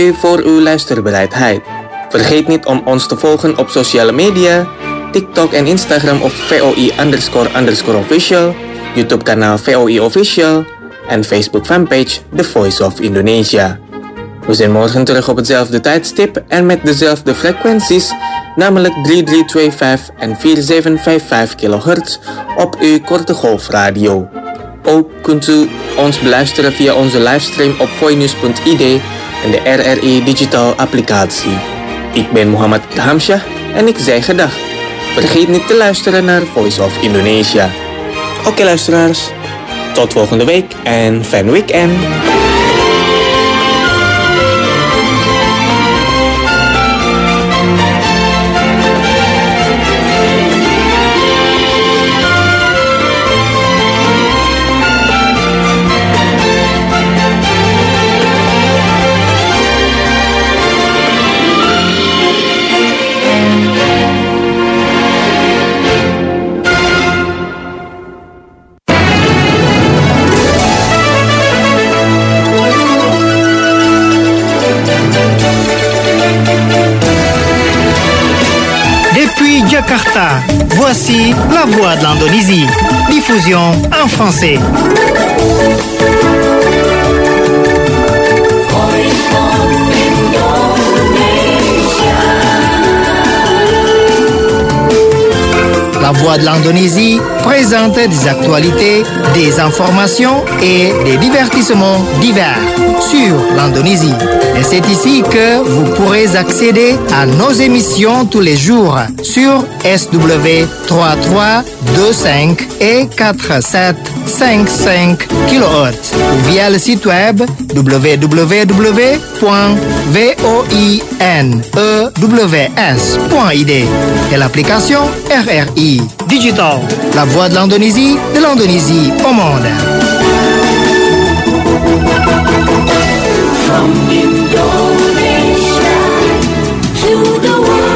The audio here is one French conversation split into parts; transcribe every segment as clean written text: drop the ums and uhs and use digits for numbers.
voor uw luisterbereidheid. Vergeet niet om ons te volgen op sociale media, TikTok en Instagram op VOI__official, YouTube kanaal VOI Official en Facebook fanpage The Voice of Indonesia. We zijn morgen terug op hetzelfde tijdstip en met dezelfde frequenties, namelijk 3325 en 4755 kHz op uw korte golfradio. Ook kunt u ons beluisteren via onze livestream op voinews.id en de RRI Digital applicatie. Ik ben Muhammad Ilhamshah en ik zeg gedag. Vergeet niet te luisteren naar Voice of Indonesia. Oké luisteraars, tot volgende week en fijn weekend. Jakarta, voici la voix de l'Indonésie. Diffusion en français. La voix de l'Indonésie présente des actualités, des informations et des divertissements divers sur l'Indonésie. Et c'est ici que vous pourrez accéder à nos émissions tous les jours sur SW 3325 et 4755 kHz ou via le site web www.voinews.id et l'application RRI Digital, la voix de l'Indonésie au monde. From Indonesia to the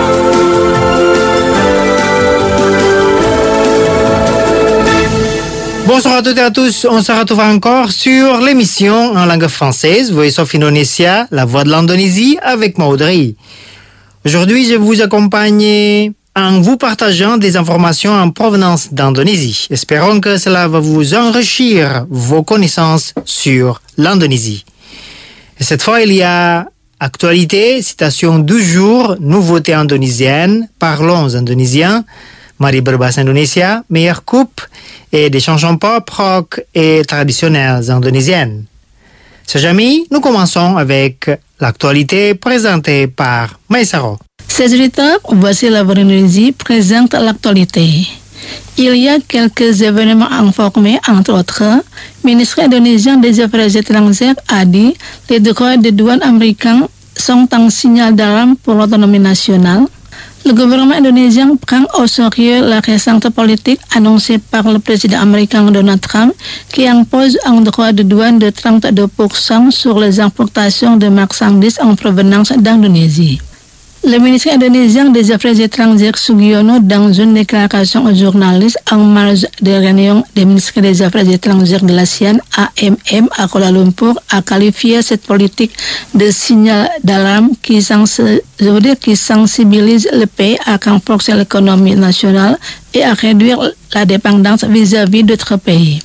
world. Bonsoir à toutes et à tous, on se retrouve encore sur l'émission en langue française Voice of Indonesia, la voix de l'Indonésie avec Maudry. Aujourd'hui, je vous accompagne en vous partageant des informations en provenance d'Indonésie. Espérons que cela va vous enrichir vos connaissances sur l'Indonésie. Et cette fois, il y a actualité, citation du jour, nouveauté indonésienne, parlons indonésien, mari berbahasa Indonesia, meilleure coupe et des chansons pop, rock et traditionnelles indonésiennes. Chers amis, nous commençons avec l'actualité présentée par Maïsaro. Chers auditeurs, voici la voix d'Indonésie présente l'actualité. Il y a quelques événements informés, entre autres. Le ministre indonésien des Affaires étrangères a dit que les droits de douane américains sont un signal d'alarme pour l'autonomie nationale. Le gouvernement indonésien prend au sérieux la récente politique annoncée par le président américain Donald Trump qui impose un droit de douane de 32% sur les importations de marchandises en provenance d'Indonésie. Le ministre indonésien des Affaires étrangères Sugiono, dans une déclaration aux journalistes en marge des réunions des ministres des Affaires étrangères de l'ASEAN, AMM, à Kuala Lumpur, a qualifié cette politique de signal d'alarme qui sensibilise le pays à renforcer l'économie nationale et à réduire la dépendance vis-à-vis d'autres pays.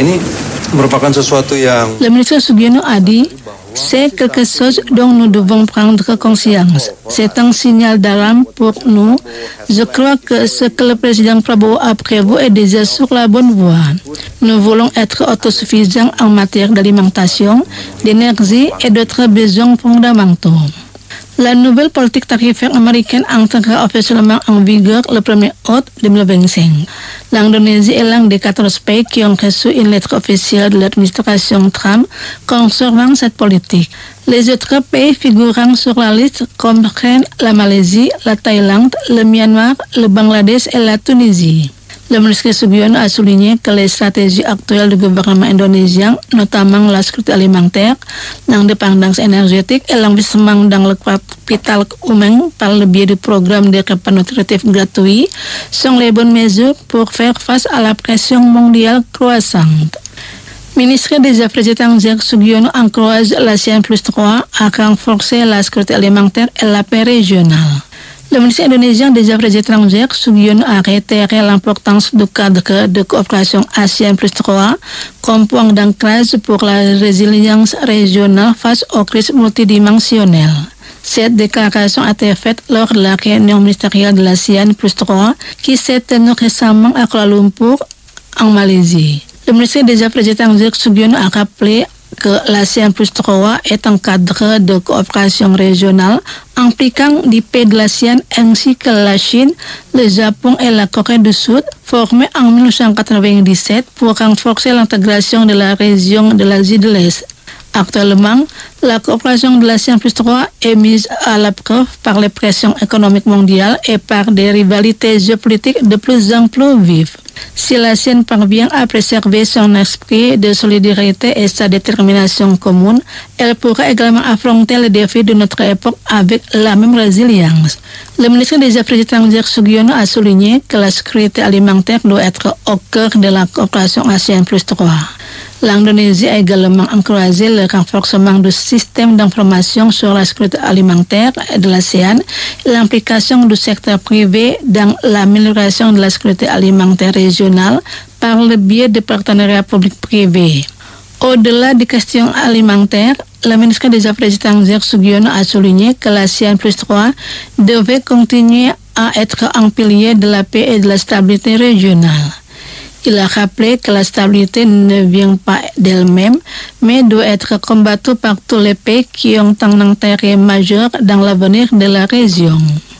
Le ministre Sugiono a dit: c'est quelque chose dont nous devons prendre conscience. C'est un signal d'alarme pour nous. Je crois que ce que le président Prabowo a prévu est déjà sur la bonne voie. Nous voulons être autosuffisants en matière d'alimentation, d'énergie et d'autres besoins fondamentaux. La nouvelle politique tarifaire américaine entrera officiellement en vigueur le 1er août 2025. L'Indonésie est l'un des 14 pays qui ont reçu une lettre officielle de l'administration Trump concernant cette politique. Les autres pays figurant sur la liste comprennent la Malaisie, la Thaïlande, le Myanmar, le Bangladesh et la Tunisie. Le ministre Sugiono a souligné que les stratégies actuelles du gouvernement indonésien, notamment la sécurité alimentaire, l'indépendance énergétique et l'investissement dans le capital humain par le biais du programme de repas nutritifs gratuits, sont les bonnes mesures pour faire face à la pression mondiale croissante. Ministre des Affaires étrangères Sugiono encourage l'ASEAN plus 3 à renforcer la sécurité alimentaire et la paix régionale. Le ministre indonésien des Affaires étrangères Sugiono a réitéré l'importance du cadre de coopération ASEAN plus 3 comme point d'ancrage pour la résilience régionale face aux crises multidimensionnelles. Cette déclaration a été faite lors de la réunion ministérielle de l'ASEAN plus 3 qui s'est tenue récemment à Kuala Lumpur, en Malaisie. Le ministre des Affaires étrangères Sugiono a rappelé que l'ASEAN plus 3 est un cadre de coopération régionale impliquant les pays de l'ASEAN ainsi que la Chine, le Japon et la Corée du Sud, formé en 1997 pour renforcer l'intégration de la région de l'Asie de l'Est. Actuellement, la coopération de l'ASEAN plus 3 est mise à la preuve par les pressions économiques mondiales et par des rivalités géopolitiques de plus en plus vives. Si l'ASEAN parvient à préserver son esprit de solidarité et sa détermination commune, elle pourra également affronter les défis de notre époque avec la même résilience. Le ministre des Affaires étrangères Sugiono a souligné que la sécurité alimentaire doit être au cœur de la coopération ASEAN plus 3. L'Indonésie a également encouragé le renforcement du système d'information sur la sécurité alimentaire de l'ASEAN et l'implication du secteur privé dans l'amélioration de la sécurité alimentaire régionale par le biais de partenariats publics-privés. Au-delà des questions alimentaires, le ministre des Affaires étrangères Sugiono a souligné que l'ASEAN plus 3 devait continuer à être un pilier de la paix et de la stabilité régionale. Il a rappelé que la stabilité ne vient pas d'elle-même, mais doit être combattue par tous les pays qui ont un intérêt majeur dans l'avenir de la région.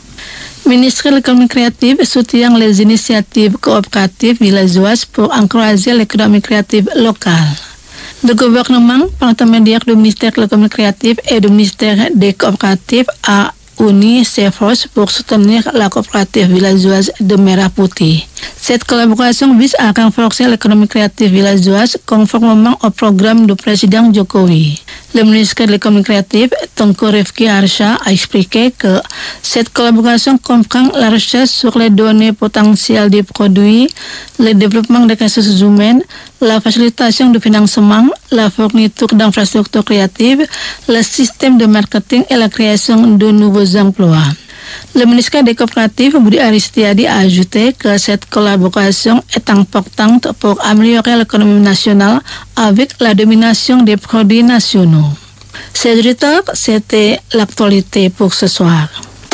Ministre de l'économie créative soutient les initiatives coopératives villageoises pour encourager l'économie créative locale. Le gouvernement, par l'intermédiaire du ministère de l'économie créative et du ministère des coopératives, a uni ses forces pour soutenir la coopérative villageoise de Merah-Putih. Cette collaboration vise à renforcer l'économie créative villageoise conformément au programme du président Jokowi. Le ministre de l'économie créative, Tengku Rifki Harsha, a expliqué que cette collaboration comprend la recherche sur les données potentielles des produits, le développement des ressources humaines, la facilitation du financement, la fourniture d'infrastructures créatives, le système de marketing et la création de nouveaux emplois. Le ministère des coopératives, Budi Aristiadi, a ajouté que cette collaboration est importante pour améliorer l'économie nationale avec la domination des produits nationaux. Chers auditeurs, c'était l'actualité pour ce soir.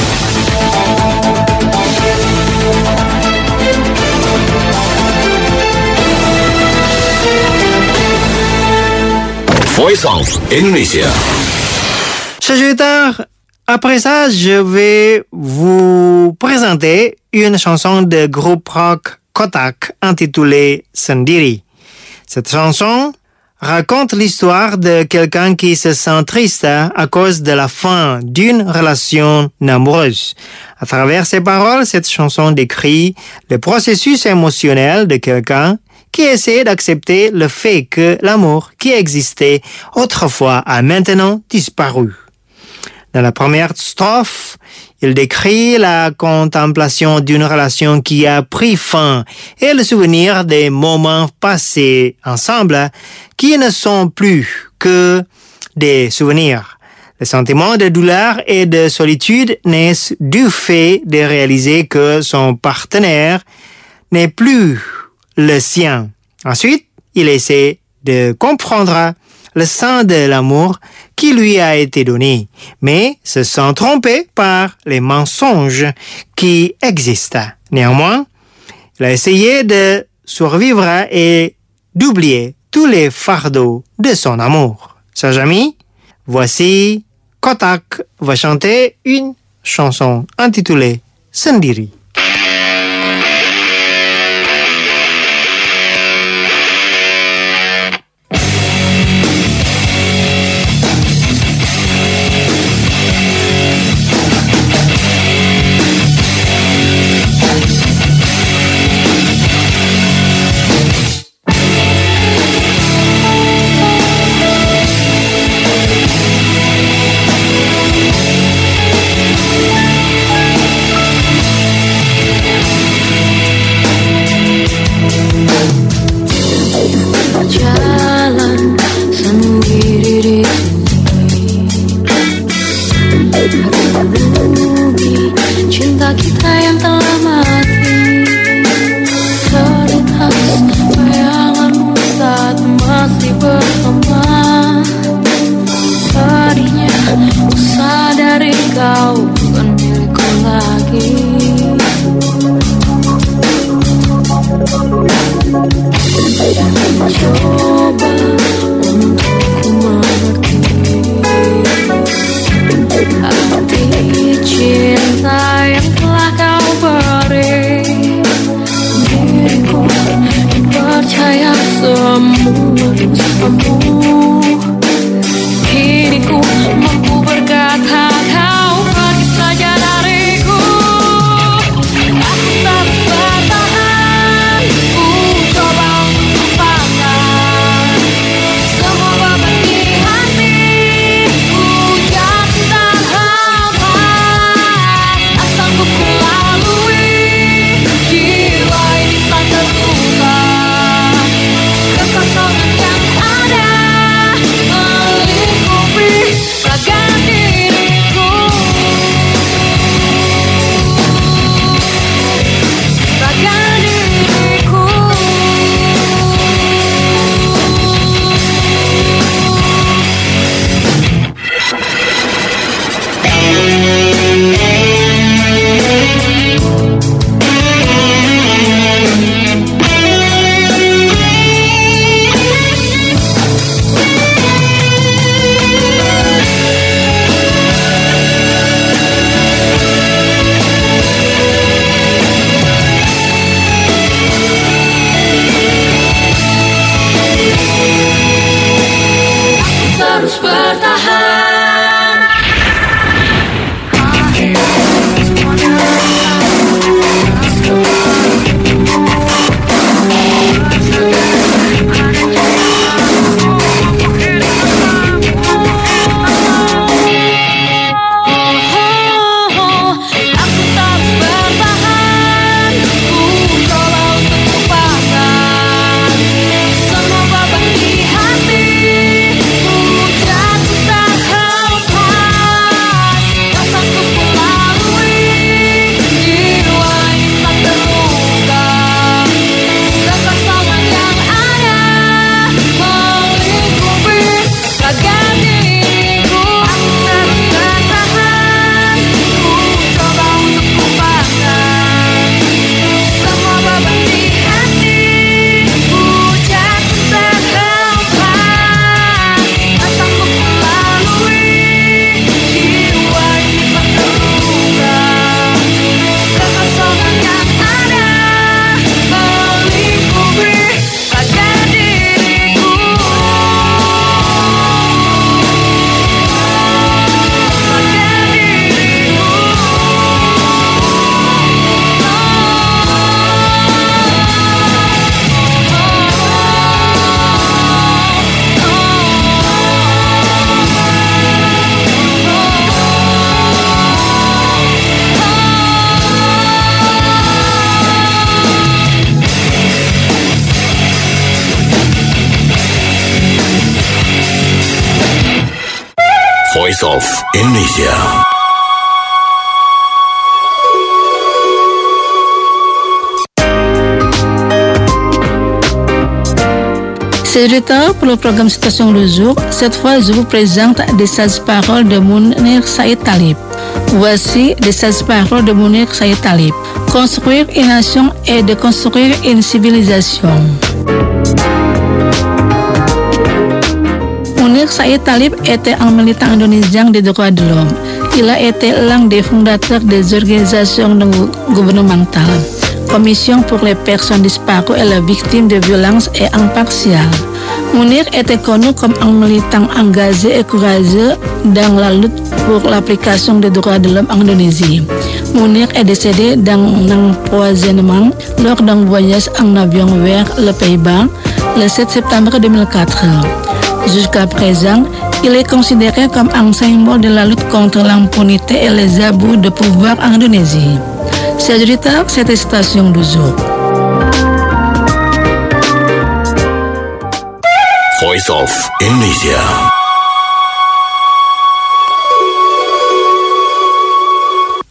Voice of Indonesia. Chers auditeurs, après ça, je vais vous présenter une chanson de groupe rock Kotak intitulée Sendiri. Cette chanson raconte l'histoire de quelqu'un qui se sent triste à cause de la fin d'une relation amoureuse. À travers ces paroles, cette chanson décrit le processus émotionnel de quelqu'un qui essaie d'accepter le fait que l'amour qui existait autrefois a maintenant disparu. Dans la première strophe, il décrit la contemplation d'une relation qui a pris fin et le souvenir des moments passés ensemble qui ne sont plus que des souvenirs. Le sentiment de douleur et de solitude naissent du fait de réaliser que son partenaire n'est plus le sien. Ensuite, il essaie de comprendre le sens de l'amour qui lui a été donné, mais se sent trompé par les mensonges qui existent. Néanmoins, il a essayé de survivre et d'oublier tous les fardeaux de son amour. Chers amis, voici Kotak va chanter une chanson intitulée Sendiri. Rugi cinta kita yang telah mati. Terlintas bayanganmu saat masih bersama. Tadinya ku sadari kau bukan milikku lagi. Coba untuk ku mengerti arti cinta yang telah kau beri. Diriku percaya semua dosamu. Kini ku mampu berkata kau pergi saja dariku. Aku tak bertahan, ku coba untuk lupakan semua beban di hati. Ku jatuh tak hampas, asal ku lalui. Jiwa ini tak terluka, kekosongan yang ada melingkupi raga diriku. Raga diriku. Terus bertahan. Aku terus bertahan. Ku coba untuk lupakan semua beban di hati. Ku jatuh tak hampas, rasa ku lalui. Jiwa ini tak terluka, kekosongan yang ada melingkupi raga diriku. Aku terus bertahan, ku coba untuk lupakan semua beban di hati. Ku jatuh tak hampas, rasa ku lalui. Jiwa ini tak terluka, kekosongan yang ada melingkupi raga diriku. Voice of Indonesia. C'est le temps pour le programme Citation du jour. Cette fois, je vous présente des 16 paroles de Mounir Saïd Talib. Voici les 16 paroles de Mounir Saïd Talib. Construire une nation est de construire une civilisation. Mounir Saïd Talib était un militant indonésien des droits de l'homme. Il a été l'un des fondateurs des organisations non gouvernementales, Commission pour les personnes disparues et les victimes de violences et impartiales. Mounir était connu comme un militant engagé et courageux dans la lutte pour l'application des droits de l'homme en Indonésie. Mounir est décédé d'un empoisonnement lors d'un voyage en avion vers les Pays-Bas le 7 septembre 2004. Jusqu'à présent, il est considéré comme un symbole de la lutte contre l'impunité et les abus de pouvoir en Indonésie. Chers auditeurs, cette citation du jour. Voice. 'Voice of Indonesia'.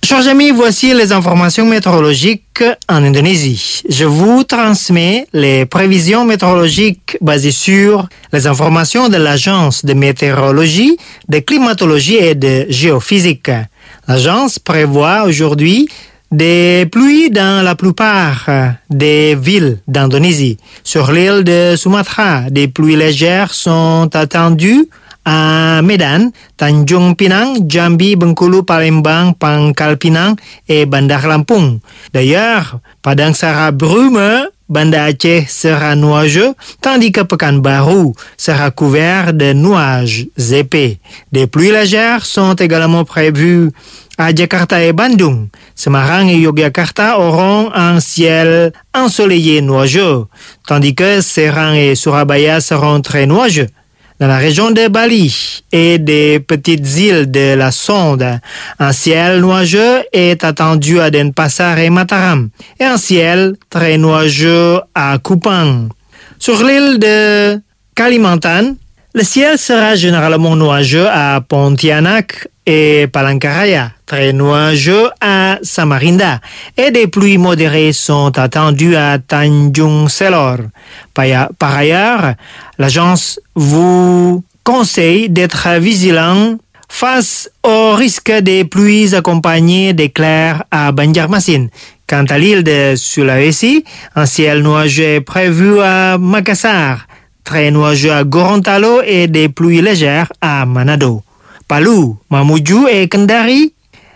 Chers amis, voici les informations météorologiques en Indonésie. Je vous transmets les prévisions météorologiques basées sur les informations de l'Agence de météorologie, de climatologie et de géophysique. L'agence prévoit aujourd'hui des pluies dans la plupart des villes d'Indonésie. Sur l'île de Sumatra, des pluies légères sont attendues à Medan, Tanjung Pinang, Jambi, Bengkulu, Palembang, Pangkal Pinang et Bandar Lampung. D'ailleurs, Padang sera brumeux, Banda Aceh sera nuageux, tandis que Pekanbaru sera couvert de nuages épais. Des pluies légères sont également prévues à Jakarta et Bandung. Semarang et Yogyakarta auront un ciel ensoleillé nuageux, tandis que Serang et Surabaya seront très nuageux. Dans la région de Bali et des petites îles de la Sonde, un ciel nuageux est attendu à Denpasar et Mataram, et un ciel très nuageux à Kupang. Sur l'île de Kalimantan, le ciel sera généralement nuageux à Pontianak et Palangkaraya, très nuageux à Samarinda, et des pluies modérées sont attendues à Tanjung Selor. Par ailleurs, l'agence vous conseille d'être vigilant face au risque des pluies accompagnées d'éclairs à Banjarmasin. Quant à l'île de Sulawesi, un ciel nuageux est prévu à Makassar, très nuageux à Gorontalo et des pluies légères à Manado, Palu, Mamuju et Kendari.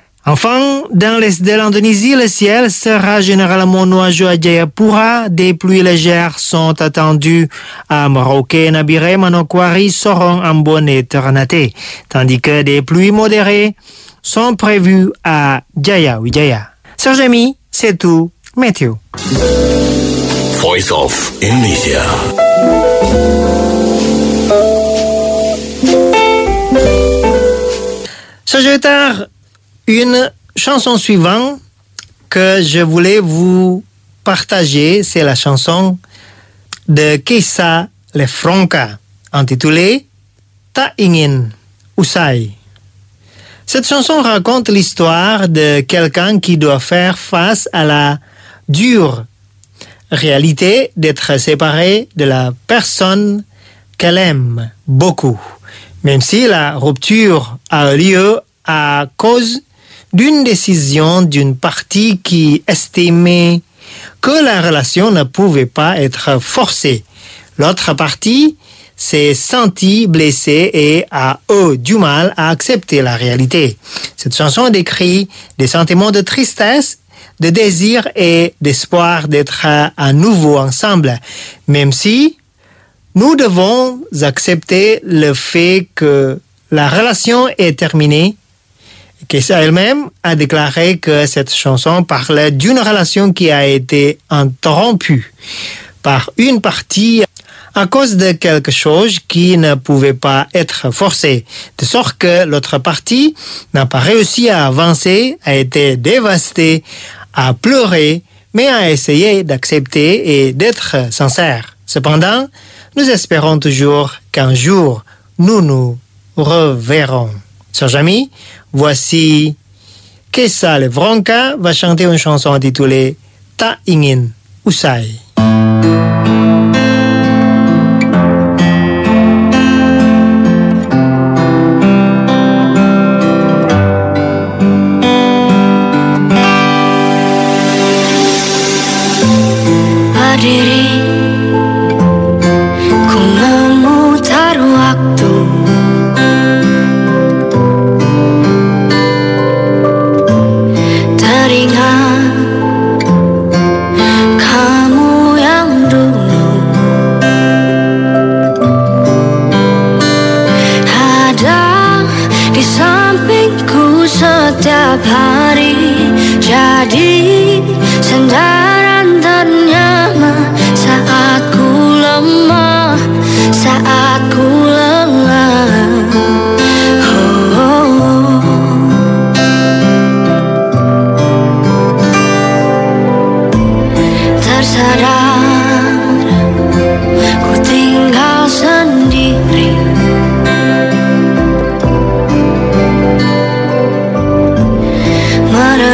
Enfin, dans l'est de l'Indonésie, le ciel sera généralement nuageux à Jayapura. Des pluies légères sont attendues à Merauke, Nabire, Manokwari, Sorong, Ambon et Ternate, tandis que des pluies modérées sont prévues à Jayawijaya. Chers amis, c'est tout. Météo. Voice of Indonesia. Sagittaire, une chanson suivante que je voulais vous partager, c'est la chanson de Keisha Lefronka, intitulée Tak Ingin Usai. Cette chanson raconte l'histoire de quelqu'un qui doit faire face à la dure réalité d'être séparé de la personne qu'elle aime beaucoup, même si la rupture a lieu à cause d'une décision d'une partie qui estimait que la relation ne pouvait pas être forcée. L'autre partie s'est sentie blessée et a eu du mal à accepter la réalité. Cette chanson décrit des sentiments de tristesse, de désir et d'espoir d'être à nouveau ensemble, même si nous devons accepter le fait que la relation est terminée. Keisha elle-même a déclaré que cette chanson parle d'une relation qui a été interrompue par une partie à cause de quelque chose qui ne pouvait pas être forcé, de sorte que l'autre partie n'a pas réussi à avancer, a été dévastée, a pleuré, mais a essayé d'accepter et d'être sincère. Cependant, nous espérons toujours qu'un jour, nous nous reverrons. Chers amis, voici Keisha Lefronka va chanter une chanson intitulée Tak Ingin Usai. Berdiri, ku memutar waktu. Teringat kamu yang dulu ada di sampingku setiap hari, jadi sandaran ternyaman saat ku lemah, saat ku lengah. Tersadar ku tinggal sendiri, merenung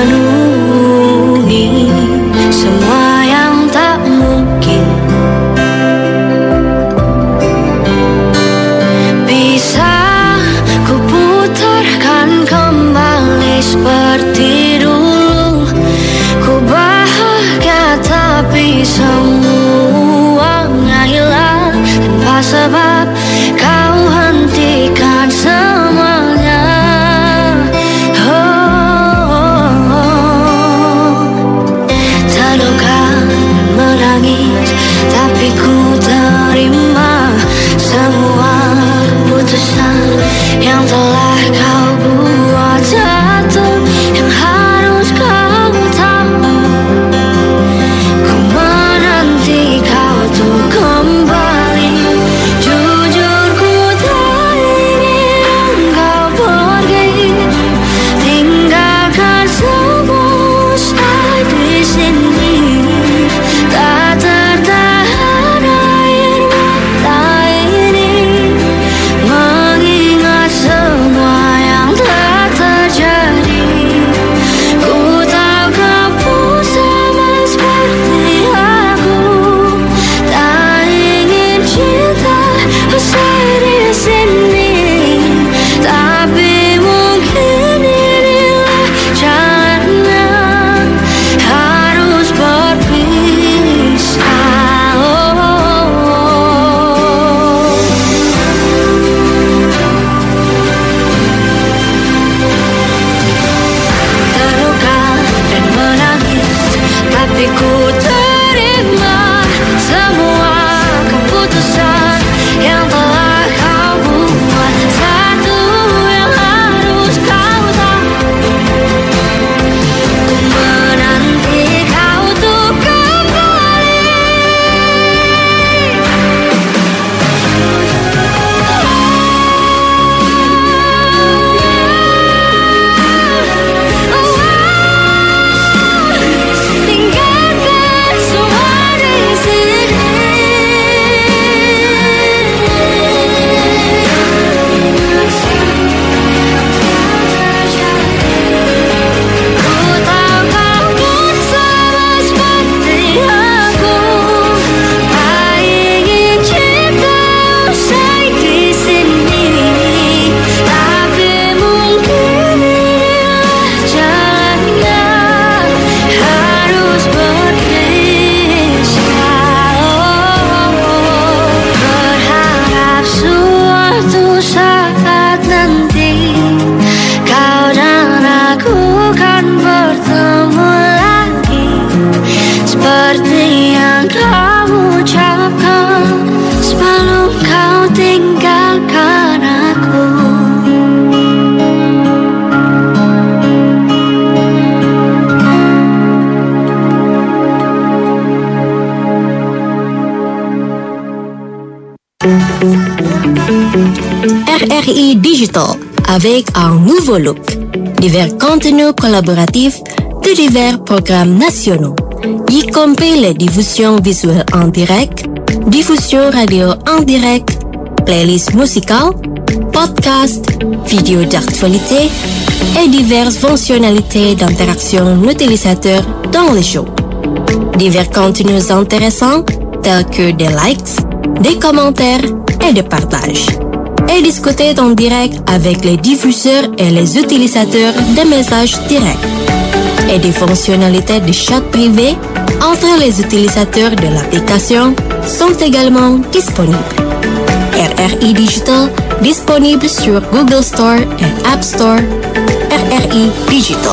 RRI Digital avec un nouveau look. Divers contenus collaboratifs de divers programmes nationaux, y compris les diffusions visuelles en direct, diffusion radio en direct, playlists musicales, podcasts, vidéos d'actualité et diverses fonctionnalités d'interaction utilisateur dans les shows. Divers contenus intéressants tels que des likes, des commentaires et des partages. Et discuter en direct avec les diffuseurs et les utilisateurs de messages directs. Et des fonctionnalités de chat privé entre les utilisateurs de l'application sont également disponibles. RRI Digital disponible sur Google Store et App Store. RRI Digital.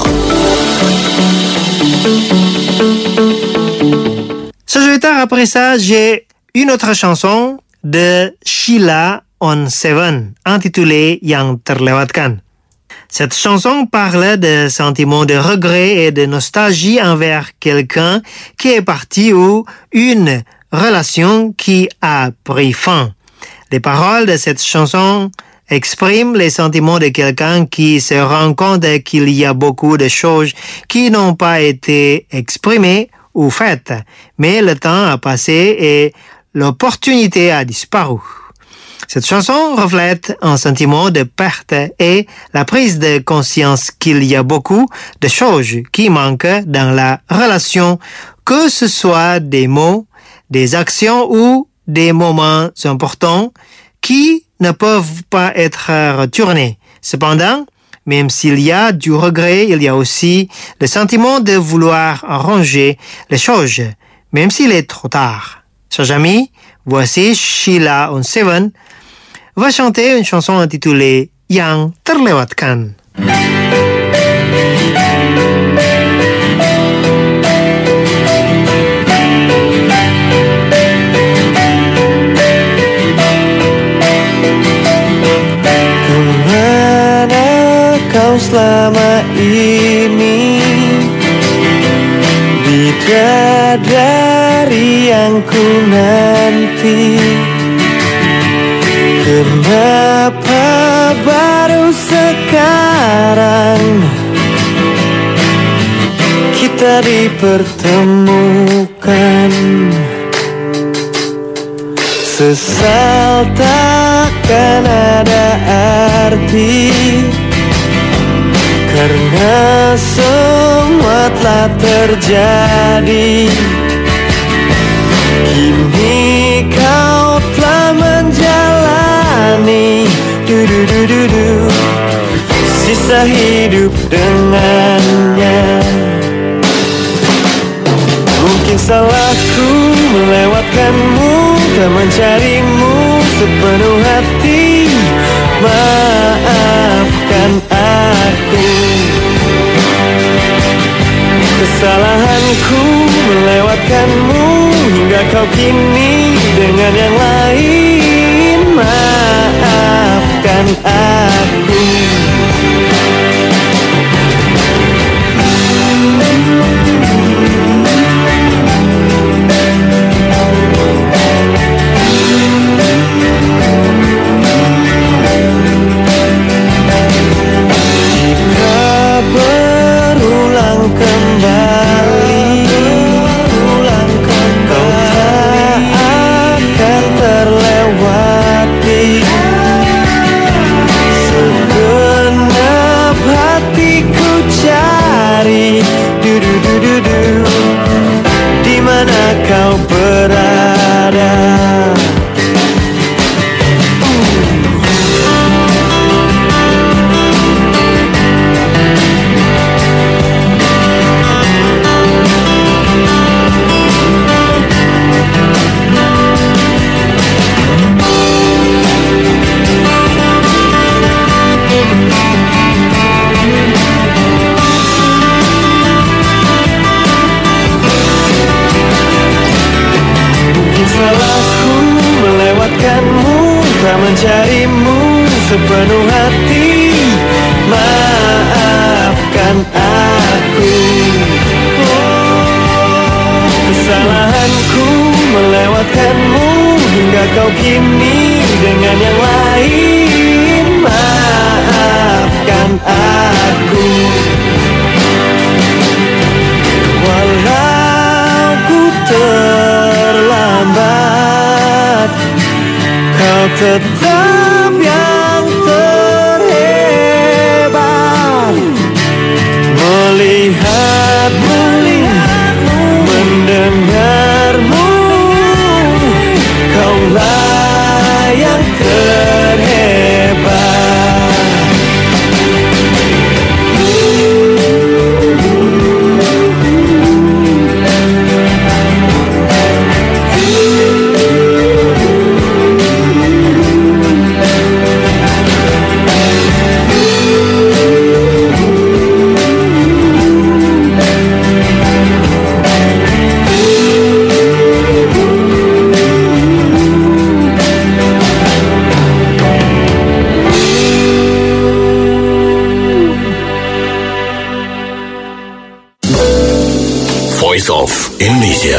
Ce jeudi après ça, j'ai une autre chanson de Sheila on 7 intitulée Yang Terlewatkan. Cette chanson parle de sentiments de regret et de nostalgie envers quelqu'un qui est parti ou une relation qui a pris fin. Les paroles de cette chanson expriment les sentiments de quelqu'un qui se rend compte qu'il y a beaucoup de choses qui n'ont pas été exprimées ou faites, mais le temps a passé et l'opportunité a disparu. Cette chanson reflète un sentiment de perte et la prise de conscience qu'il y a beaucoup de choses qui manquent dans la relation, que ce soit des mots, des actions ou des moments importants qui ne peuvent pas être retournés. Cependant, même s'il y a du regret, il y a aussi le sentiment de vouloir arranger les choses, même s'il est trop tard. Chers amis, voici Sheila on 7 va chanter une chanson intitulée Yang Terlewatkan. Kemana kau selama ini, bidadari yang ku nanti? Kenapa baru sekarang kita dipertemukan? Sesal takkan ada arti, karena semua telah terjadi. Kini kau telah menjalani sisa hidup dengannya. Mungkin salahku melewatkanmu, tak mencarimu sepenuh hati. Maafkan aku. Kesalahanku melewatkanmu hingga kau kini dengan yang lain. Maafkan aku. Di mana kau berada? Tak mencarimu sepenuh hati. Maafkan aku. Kesalahanku melewatkanmu hingga kau kini dengan yang lain. aku. Walau ku terlambat, kau tetap yang terhebat. Melihatmu, mendengarmu, kaulah yang terhebat. Voice of Indonesia.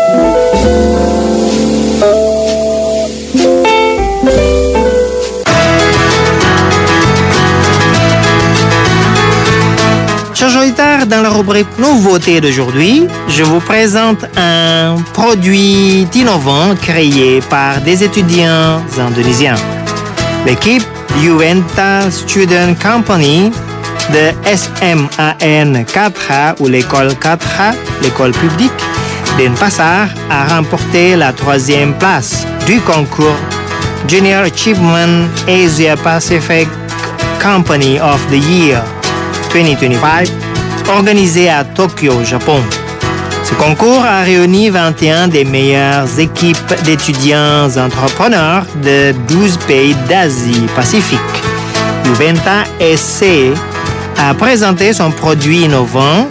Chers auditeurs, dans la rubrique Nouveautés d'aujourd'hui, je vous présente un produit innovant créé par des étudiants indonésiens. L'équipe Juventa Student Company de SMAN 4A ou l'école 4A, l'école publique d'Denpasar, a remporté la 3e place du concours Junior Achievement Asia Pacific Company of the Year 2025, organisé à Tokyo, Japon. Ce concours a réuni 21 des meilleures équipes d'étudiants entrepreneurs de 12 pays d'Asie-Pacifique. Juventa SC a présenté son produit innovant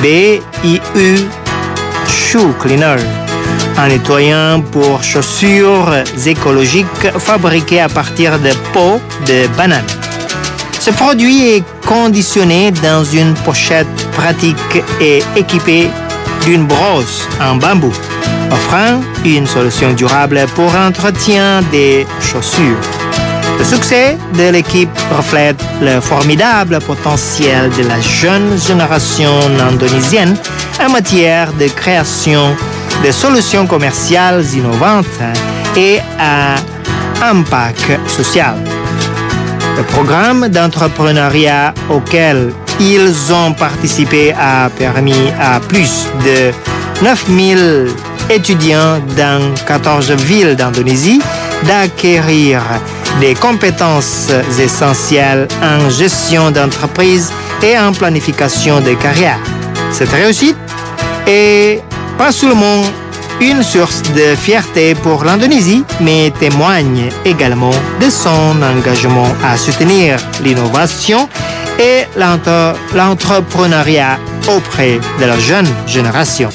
BIU Shoe Cleaner, un nettoyant pour chaussures écologiques fabriqué à partir de peau de banane. Ce produit est conditionné dans une pochette pratique et équipé d'une brosse en bambou, offrant une solution durable pour l'entretien des chaussures. Le succès de l'équipe reflète le formidable potentiel de la jeune génération indonésienne en matière de création de solutions commerciales innovantes et à impact social. Le programme d'entrepreneuriat auquel ils ont participé a permis à plus de 9000 étudiants dans 14 villes d'Indonésie d'acquérir des compétences essentielles en gestion d'entreprise et en planification de carrière. Cette réussite est pas seulement une source de fierté pour l'Indonésie, mais témoigne également de son engagement à soutenir l'innovation et l'entrepreneuriat auprès de la jeune génération.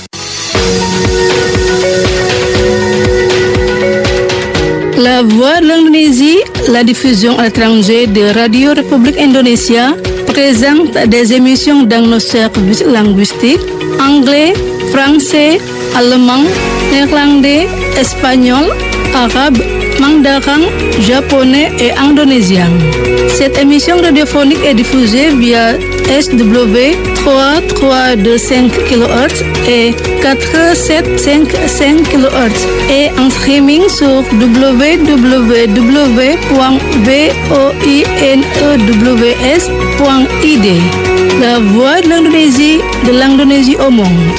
La Voix de l'Indonésie, la diffusion à l'étranger de Radio République Indonésia, présente des émissions dans nos services linguistiques anglais, français, allemand, néerlandais, espagnol, arabe, mandarin, japonais et indonésien. Cette émission radiophonique est diffusée via SW 3325 kHz et 4755 kHz et en streaming sur www.voinews.id. La voix de l'Indonésie au monde.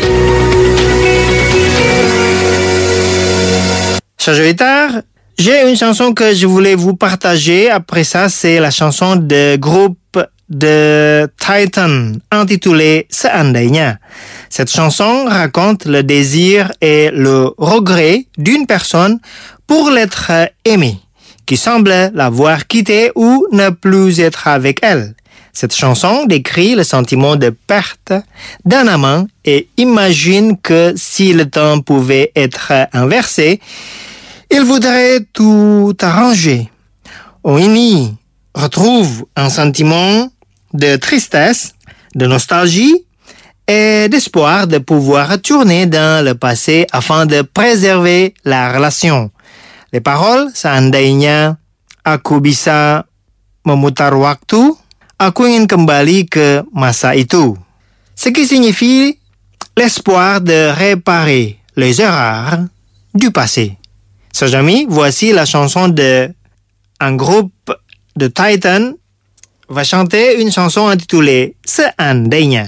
Chers auditeurs, j'ai une chanson que je voulais vous partager. Après ça, c'est la chanson de groupe de Titan intitulée Seandainya. Cette chanson raconte le désir et le regret d'une personne pour l'être aimée, qui semble l'avoir quittée ou ne plus être avec elle. Cette chanson décrit le sentiment de perte d'un amant et imagine que si le temps pouvait être inversé, il voudrait tout arranger. On y retrouve un sentiment de tristesse, de nostalgie et d'espoir de pouvoir retourner dans le passé afin de préserver la relation. Les paroles, seandainya aku bisa memutar waktu, aku ingin kembali ke masa itu. Ce qui signifie l'espoir de réparer les erreurs du passé. Chers amis, voici la chanson de un groupe de Titan va chanter une chanson intitulée Seandainya.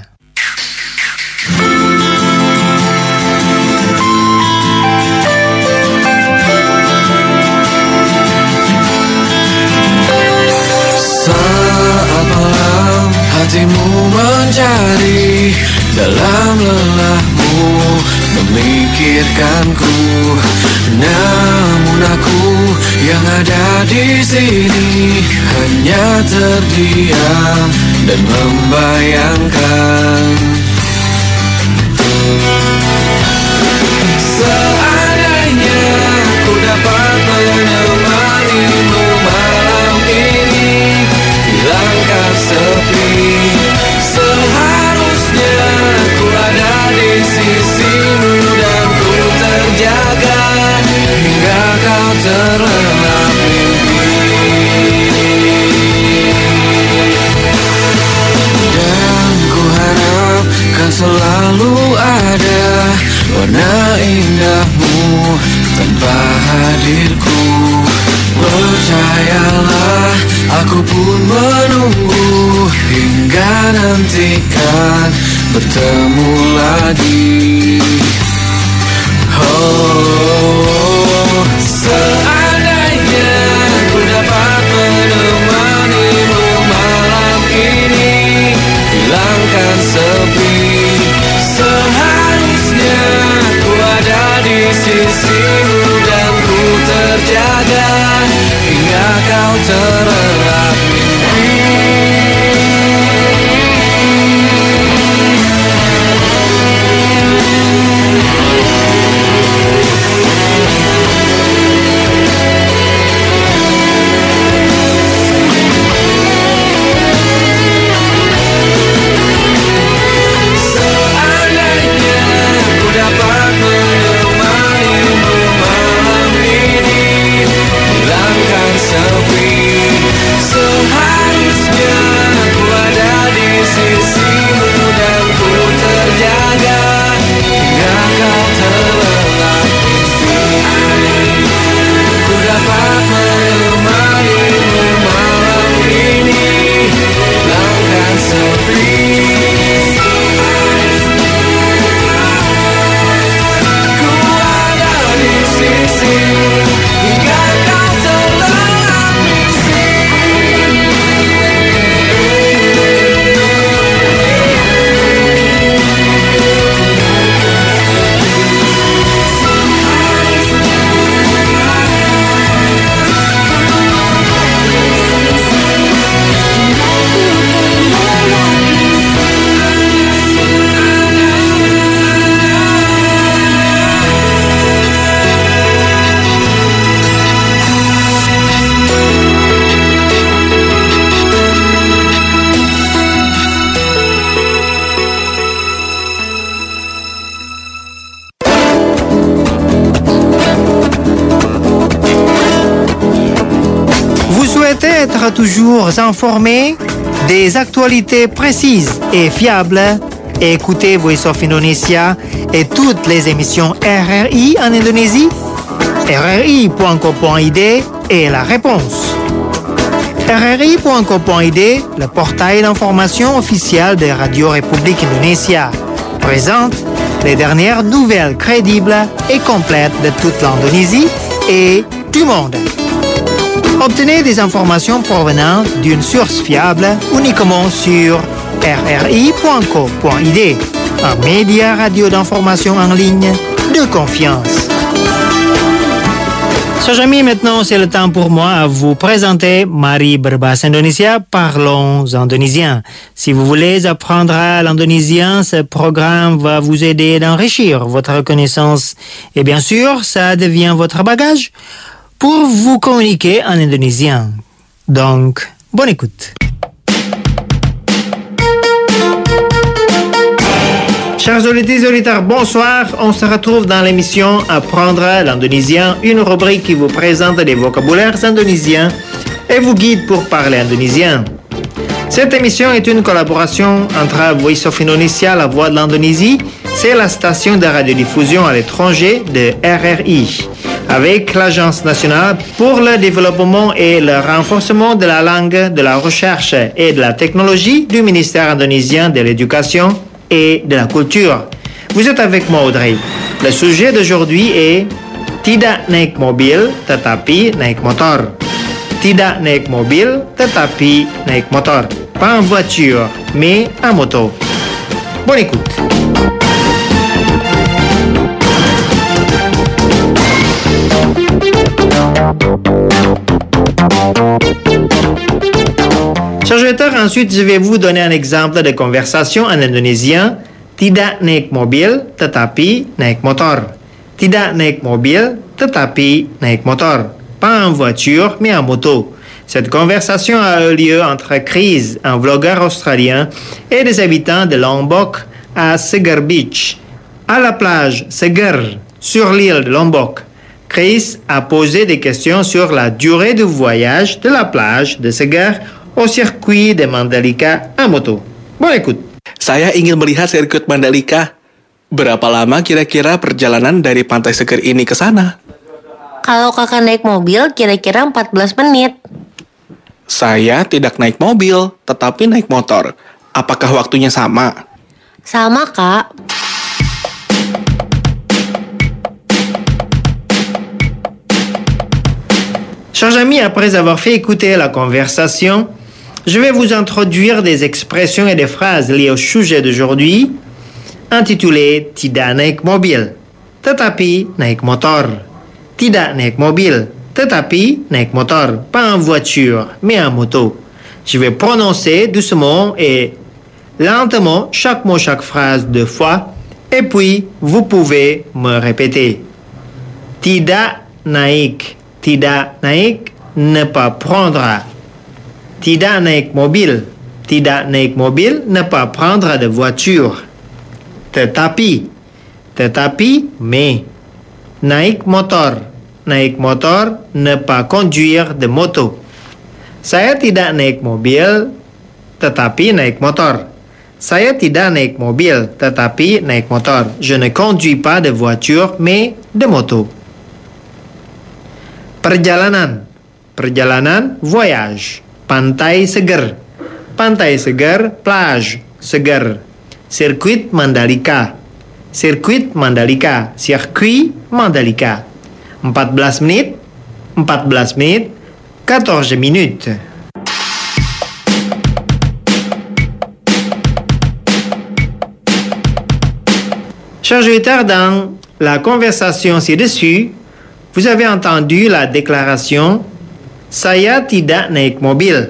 Saat malam hatimu mencari, dalam lelahmu memikirkanku. Namun aku yang ada di sini hanya terdiam dan membayangkan. Seandainya ku dapat menemanimu malam ini, hilangkan sepi. Seharusnya ku ada di sisimu dan ku terjaga hingga kau terlelap mimpi. Dan ku harap kan selalu ada warna indahmu tanpa hadirku. Percayalah, aku pun menunggu hingga nanti kan bertemu lagi. Oh, seandainya ku dapat menemanimu malam ini, hilangkan sepi. Seharusnya ku ada di sisimu dan ku terjaga hingga kau terlelap mimpi. Être toujours informé des actualités précises et fiables, écoutez Voice of Indonesia et toutes les émissions RRI en Indonésie. RRI.co.id est la réponse. RRI.co.id, le portail d'information officiel de Radio République Indonésia, présente les dernières nouvelles crédibles et complètes de toute l'Indonésie et du monde. Obtenez des informations provenant d'une source fiable uniquement sur rri.co.id, un média radio d'information en ligne de confiance. Chers amis, maintenant c'est le temps pour moi à vous présenter Mari Berbahasa Indonesia, parlons indonésien. Si vous voulez apprendre l'indonésien, ce programme va vous aider d'enrichir votre connaissance et bien sûr, ça devient votre bagage pour vous communiquer en indonésien. Donc, bonne écoute. Chers auditeurs, bonsoir. On se retrouve dans l'émission Apprendre l'indonésien, une rubrique qui vous présente des vocabulaires indonésiens et vous guide pour parler indonésien. Cette émission est une collaboration entre Voice of Indonesia, la voix de l'Indonésie, c'est la station de radiodiffusion à l'étranger de RRI, avec l'Agence nationale pour le développement et le renforcement de la langue, de la recherche et de la technologie du ministère indonésien de l'Éducation et de la Culture. Vous êtes avec moi, Audrey. Le sujet d'aujourd'hui est Tidak naik mobil tetapi naik motor. Tidak naik mobil tetapi naik motor. Pas en voiture, mais en moto. Bonne écoute. Chers auditeurs, ensuite je vais vous donner un exemple de conversation en indonésien. Tidak naik mobil tetapi naik motor. Tidak naik mobil tetapi naik motor. Pas en voiture, mais en moto. Cette conversation a eu lieu entre Chris, un vlogueur australien, et des habitants de Lombok à Seger Beach, à la plage Seger, sur l'île de Lombok. Chris a posé des questions sur la durée du voyage de la plage de Seger au circuit de Mandalika en moto. Bonne écoute. Saya ingin melihat sirkuit Mandalika. Berapa lama kira-kira perjalanan dari Pantai Seger ini ke sana? Kalau kakak naik mobil, kira-kira 14 menit. Saya tidak naik mobil, tetapi naik motor. Apakah waktunya sama? Sama, Kak. Chers amis, après avoir fait écouter la conversation, je vais vous introduire des expressions et des phrases liées au sujet d'aujourd'hui, intitulé Tidak naik mobil, tetapi naik motor. Tidak naik mobil, tetapi naik motor. Pas en voiture, mais en moto. Je vais prononcer doucement et lentement chaque mot, chaque phrase 2 fois, et puis vous pouvez me répéter. Tidak naik, ne pas prendre. Tidak naik mobil, ne pas prendre de voiture. Tetapi, mais. Naik motor, ne pas conduire de moto. Saya tidak naik mobil, tetapi naik motor. Saya tidak naik mobil, tetapi naik motor. Je ne conduis pas de voiture, mais de moto. Perjalanan, voyage. Pantai Seger, plage, Seger. Circuit Mandalika, circuit Mandalika. 14 menit, 14 minutes. Chers auditeurs, dans la conversation ci-dessus, vous avez entendu la déclaration Saya tidak naik mobil,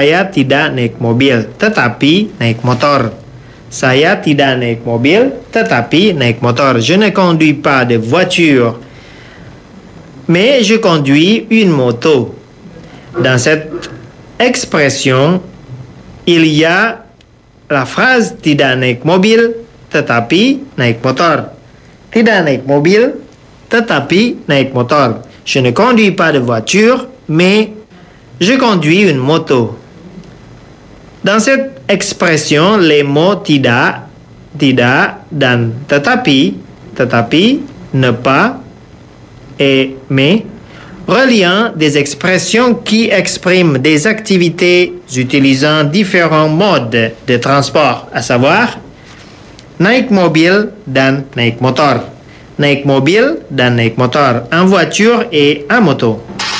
tetapi naik motor. Saya tidak naik mobil, tetapi naik motor. Je ne conduis pas de voiture, mais je conduis une moto. Dans cette expression, il y a la phrase tidak naik mobil, tetapi naik motor. Tidak naik mobil, tetapi naik motor. Je ne conduis pas de voiture, mais je conduis une moto. Dans cette expression, les mots tidak, dan tetapi, ne pas et mais, reliant des expressions qui expriment des activités utilisant différents modes de transport, à savoir naik mobil dan naik motor. Naik mobil dan naik motor, en voiture et en moto.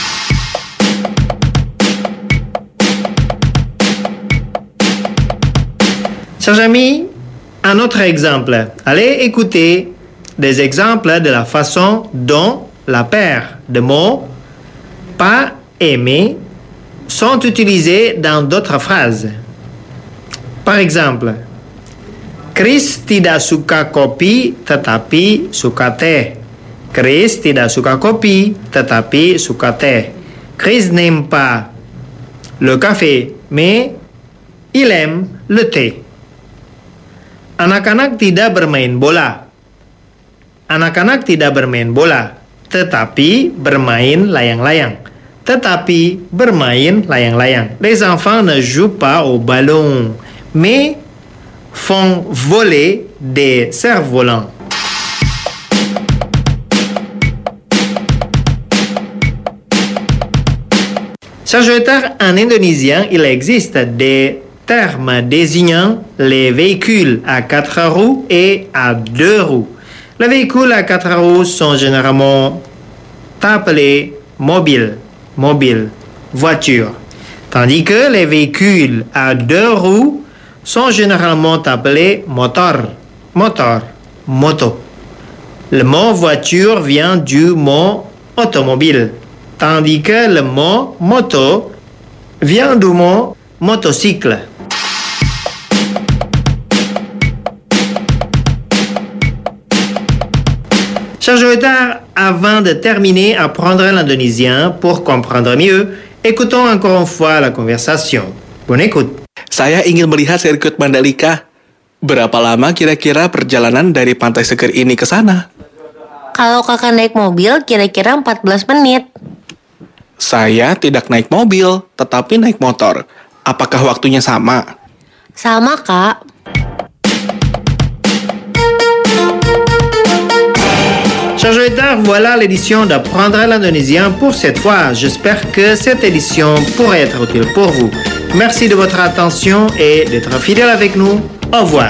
Chers amis, un autre exemple. Allez écouter des exemples de la façon dont la paire de mots pas et mais sont utilisés dans d'autres phrases. Par exemple, Chris tidak suka kopi tetapi suka teh. Chris tidak suka kopi tetapi suka teh. Chris n'aime pas le café, mais il aime le thé. Anak-anak tidak bermain bola. Anak-anak tidak bermain bola, tetapi bermain layang-layang. tetapi bermain layang-layang. Les enfants ne jouent pas au ballon, mais font voler des cerfs-volants. Chers auditeurs, en indonésien, il existe des termes désignant les véhicules à 4 roues et à 2 roues. Les véhicules à 4 roues sont généralement appelés mobiles, voitures, tandis que les véhicules à 2 roues sont généralement appelés motor, moto. Le mot voiture vient du mot automobile, tandis que le mot moto vient du mot motocycle. Chers auditeurs, avant de terminer, apprendre l'indonésien pour comprendre mieux, écoutons encore une fois la conversation. Bonne écoute. Saya ingin melihat sirkuit Mandalika. Berapa lama kira-kira perjalanan dari Pantai Seger ini ke sana? Kalau kakak naik mobil, kira-kira 14 menit. Saya tidak naik mobil, tetapi naik motor. Apakah waktunya sama? Sama, Kak. Chers auditeurs, voilà l'édition d'Apprendre l'indonésien pour cette fois. J'espère que cette édition pourrait être utile pour vous. Merci de votre attention et d'être fidèle avec nous. Au revoir.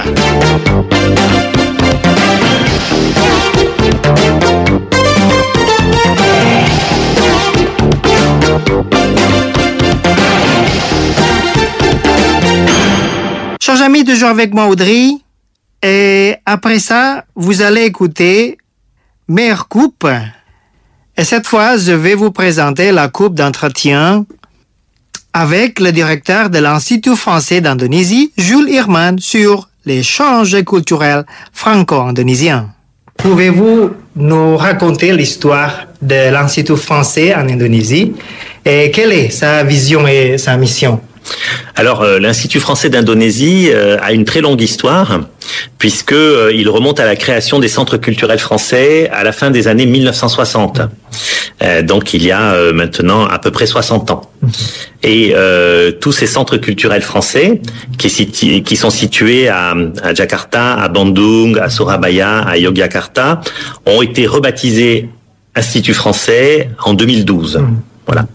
Chers amis, toujours avec moi Audrey. Et après ça, vous allez écouter Meilleure coupe. Et cette fois, je vais vous présenter la coupe d'entretien avec le directeur de l'Institut français d'Indonésie, Jules Irman, sur l'échange culturel franco-indonésien. Pouvez-vous nous raconter l'histoire de l'Institut français en Indonésie et quelle est sa vision et sa mission? Alors, l'Institut français d'Indonésie a une très longue histoire, puisque il remonte à la création des centres culturels français à la fin des années 1960. Donc, il y a maintenant à peu près 60 ans. Et tous ces centres culturels français, qui sont situés à Jakarta, à Bandung, à Surabaya, à Yogyakarta, ont été rebaptisés Institut français en 2012. Voilà.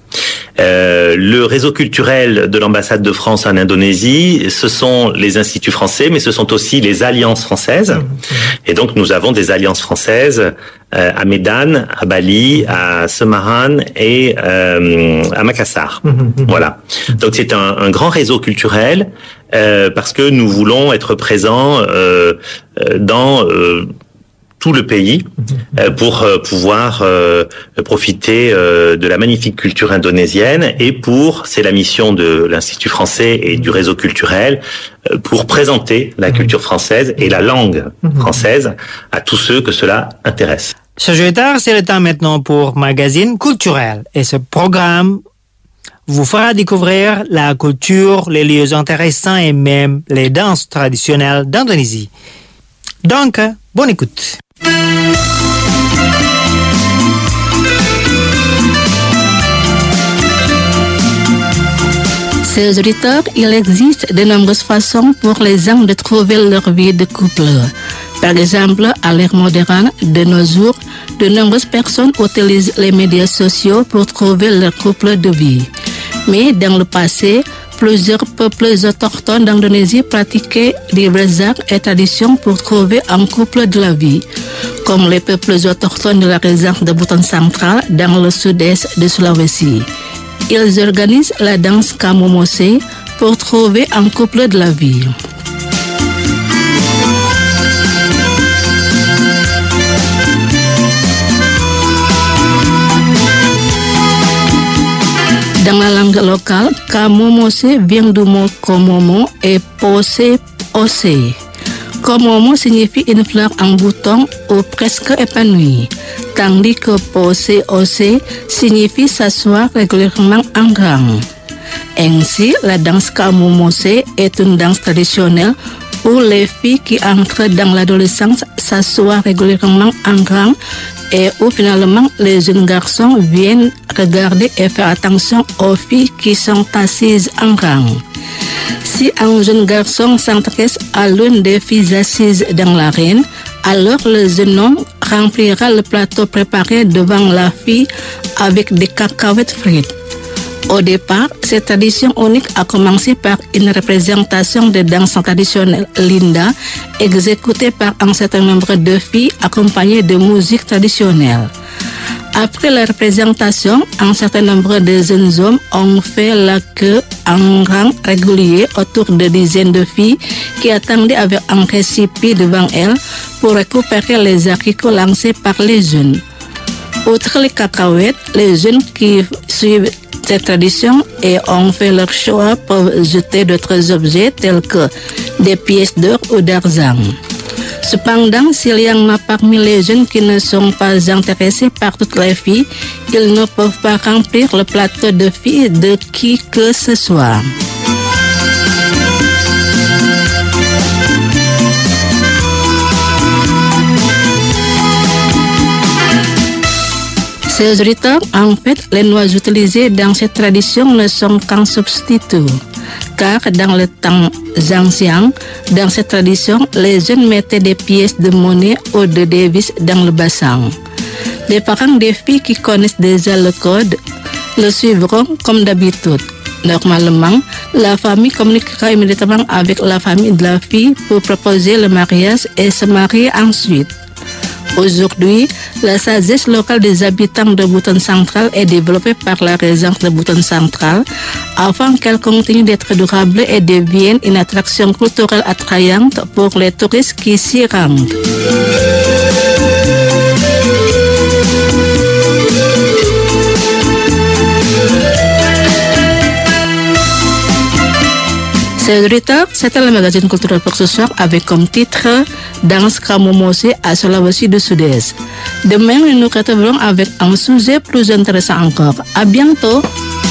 Le réseau culturel de l'ambassade de France en Indonésie, ce sont les instituts français, mais ce sont aussi les alliances françaises. Et donc, nous avons des alliances françaises à Medan, à Bali, à Semarang et à Makassar. Voilà. Donc, c'est un grand réseau culturel parce que nous voulons être présents dans tout le pays pour pouvoir profiter de la magnifique culture indonésienne et c'est la mission de l'Institut français et du réseau culturel pour présenter la culture française et la langue française à tous ceux que cela intéresse. Chers auditeurs, c'est le temps maintenant pour Magazine culturel et ce programme vous fera découvrir la culture, les lieux intéressants et même les danses traditionnelles d'Indonésie. Donc, bonne écoute. Chers auditeurs, il existe de nombreuses façons pour les gens de trouver leur vie de couple. Par exemple, à l'ère moderne, de nos jours, de nombreuses personnes utilisent les médias sociaux pour trouver leur couple de vie. Mais dans le passé, plusieurs peuples autochtones d'Indonésie pratiquaient divers arts et traditions pour trouver un couple de la vie, comme les peuples autochtones de la région de Buton central dans le sud-est de Sulawesi. Ils organisent la danse Kamomose pour trouver un couple de la vie. Dans la langue locale, Kamomose vient du mot komomo et pose ose. Komomo signifie une fleur en bouton ou presque épanouie, tandis que pose ose signifie s'asseoir régulièrement en rang. Ainsi, la danse Kamomose est une danse traditionnelle où les filles qui entrent dans l'adolescence s'assoient régulièrement en rang et où finalement les jeunes garçons viennent regarder et faire attention aux filles qui sont assises en rang. Si un jeune garçon s'intéresse à l'une des filles assises dans l'arène, alors le jeune homme remplira le plateau préparé devant la fille avec des cacahuètes frites. Au départ, cette tradition unique a commencé par une représentation de danse traditionnelle linda exécutée par un certain nombre de filles accompagnées de musique traditionnelle. Après la représentation, un certain nombre de jeunes hommes ont fait la queue en rang régulier autour de dizaines de filles qui attendaient avec un récipient devant elles pour récupérer les haricots lancés par les jeunes. Outre les cacahuètes, les jeunes qui suivent cette tradition et ont fait leur choix peuvent jeter d'autres objets tels que des pièces d'or ou d'argent. Cependant, s'il y en a parmi les jeunes qui ne sont pas intéressés par toutes les filles, ils ne peuvent pas remplir le plateau de filles de qui que ce soit. Chers auditeurs, en fait, les noix utilisées dans cette tradition ne sont qu'un substitut. Car dans le temps ancien, dans cette tradition, les jeunes mettaient des pièces de monnaie ou de devises dans le bassin. Les parents des filles qui connaissent déjà le code le suivront comme d'habitude. Normalement, la famille communiquera immédiatement avec la famille de la fille pour proposer le mariage et se marier ensuite. Aujourd'hui, la sagesse locale des habitants de Buton Central est développée par la région de Buton Central afin qu'elle continue d'être durable et devienne une attraction culturelle attrayante pour les touristes qui s'y rendent. Chers auditeurs, c'était le magazine culturel pour ce soir avec comme titre Danse Kramomose à Sulawesi du Sud-Est. Demain, nous nous retrouverons avec un sujet plus intéressant encore. À bientôt!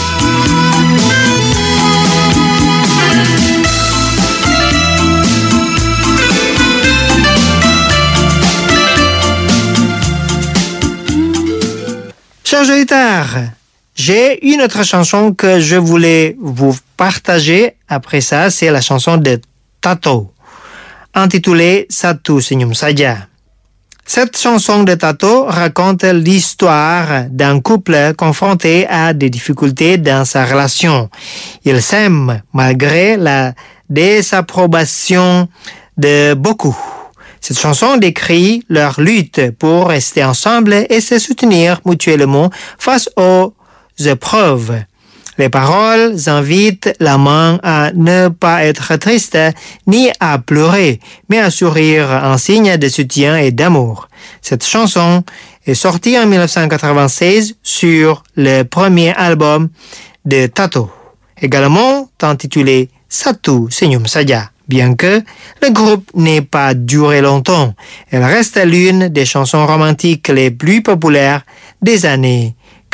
Chers auditeurs, j'ai une autre chanson que je voulais vous partager. Après ça, c'est la chanson de Tato, intitulée Satu Senyum Saja. Cette chanson de Tato raconte l'histoire d'un couple confronté à des difficultés dans sa relation. Ils s'aiment malgré la désapprobation de beaucoup. Cette chanson décrit leur lutte pour rester ensemble et se soutenir mutuellement face aux épreuves. Les paroles invitent l'amant à ne pas être triste ni à pleurer, mais à sourire en signe de soutien et d'amour. Cette chanson est sortie en 1996 sur le premier album de Tato, également intitulé Satu Senyum Saja. Bien que le groupe n'ait pas duré longtemps, elle reste l'une des chansons romantiques les plus populaires des années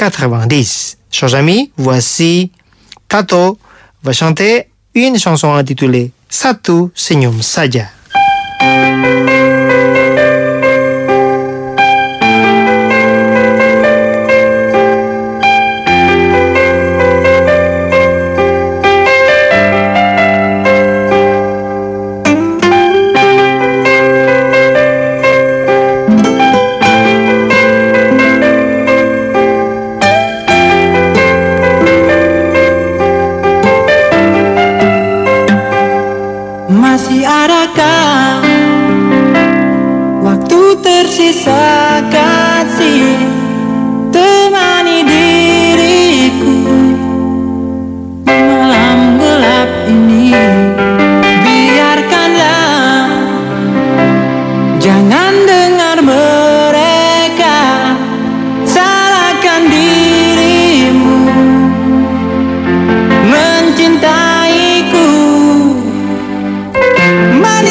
90. Chers amis, voici Tato va chanter une chanson intitulée Satu Senyum Saja.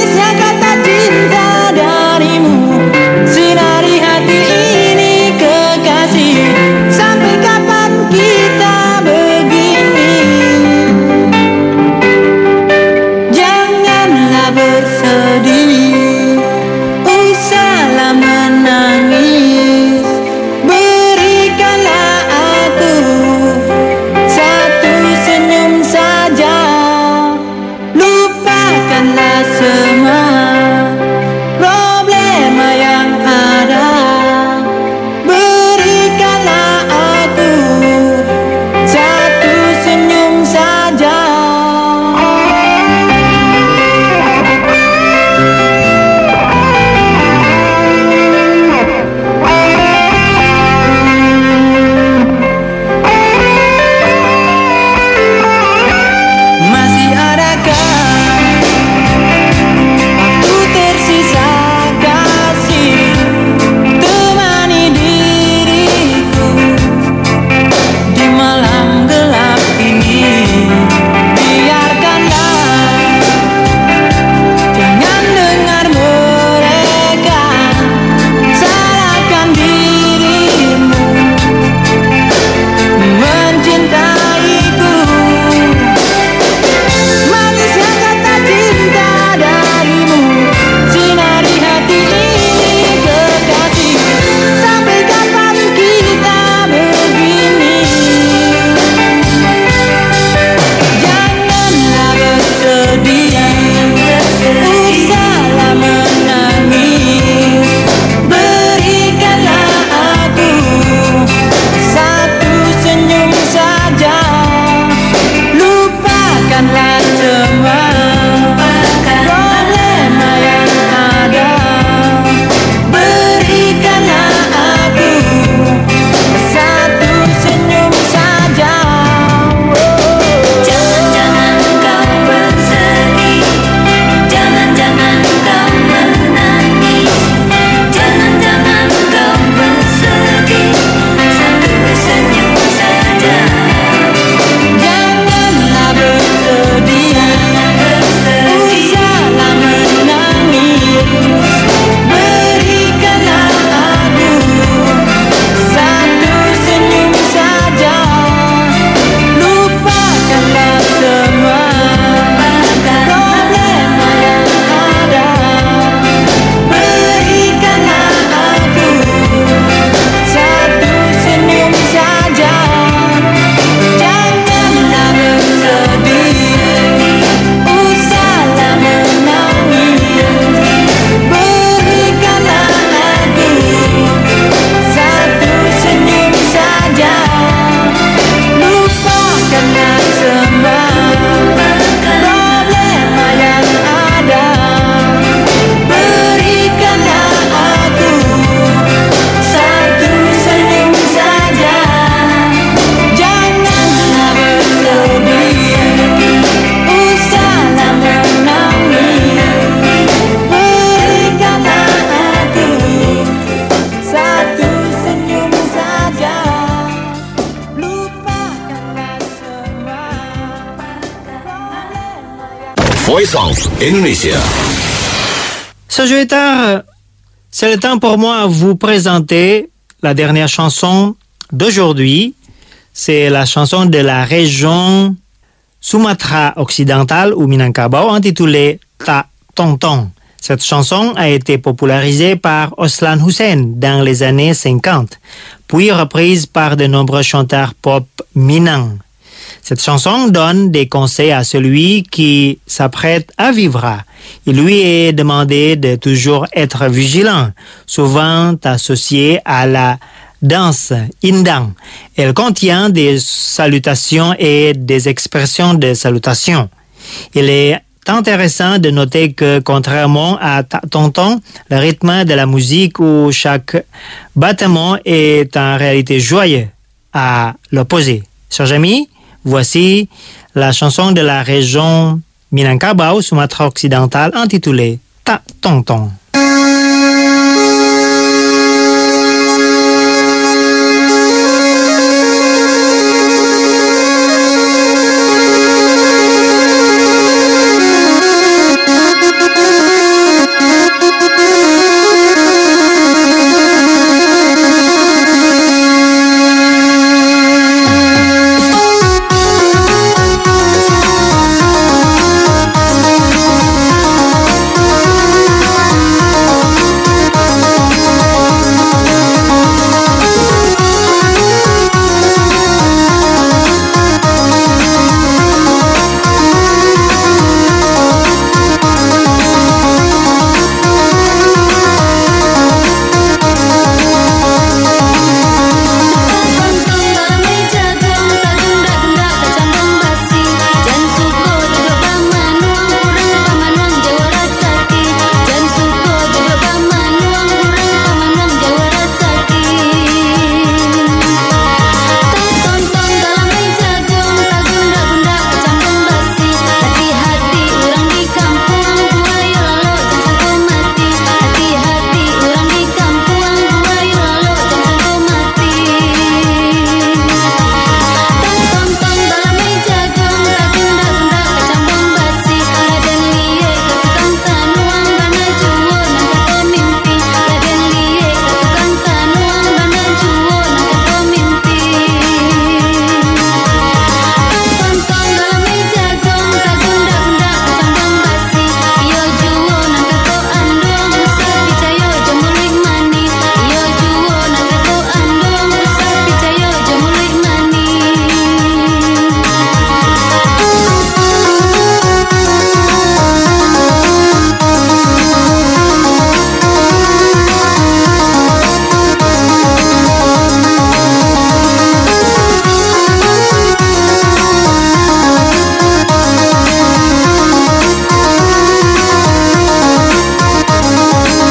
Manisnya kata cinta darimu, sinari hati ini ke Voice of Indonesia. Sajoetar, c'est le temps pour moi de vous présenter la dernière chanson d'aujourd'hui. C'est la chanson de la région Sumatra occidentale ou Minangkabau intitulée Ta Tonton. Cette chanson a été popularisée par Oslan Hussein dans les années 50, puis reprise par de nombreux chanteurs pop Minang. Cette chanson donne des conseils à celui qui s'apprête à vivre. Il lui est demandé de toujours être vigilant, souvent associé à la danse indang. Elle contient des salutations et des expressions de salutation. Il est intéressant de noter que, contrairement à Tonton, le rythme de la musique où chaque battement est en réalité joyeux, à l'opposé. Chers amis, voici la chanson de la région Minangkabau, Sumatra occidentale, intitulée Ta Tonton.